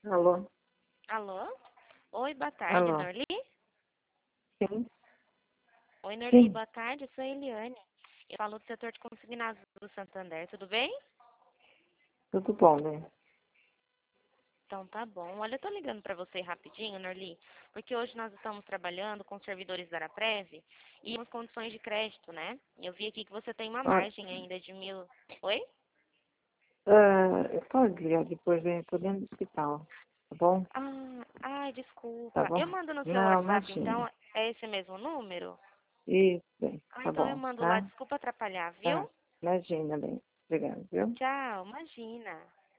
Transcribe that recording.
Alô? Alô? Oi, boa tarde, Alô? Norli? Sim? Oi, Norli, Sim, boa tarde, eu sou a Eliane. Eu falo do setor de consignados do Santander, tudo bem? tudo bom, né? Então tá bom. Olha, eu tô ligando pra você rapidinho, Norli, porque hoje nós estamos trabalhando com os servidores da Araprev e temos condições de crédito, né? Eu vi aqui que você tem uma Olha, margem ainda de 1.000... Oi? pode ligar depois, né? Tô dentro do hospital, tá bom? Ai, Tá desculpa. bom? Eu mando no seu Não, WhatsApp, imagina. então, é esse mesmo número? Isso, bem, tá Então eu bom, mando lá, tá? desculpa atrapalhar, Tá, viu? imagina, bem. Obrigada, viu? Tchau, imagina.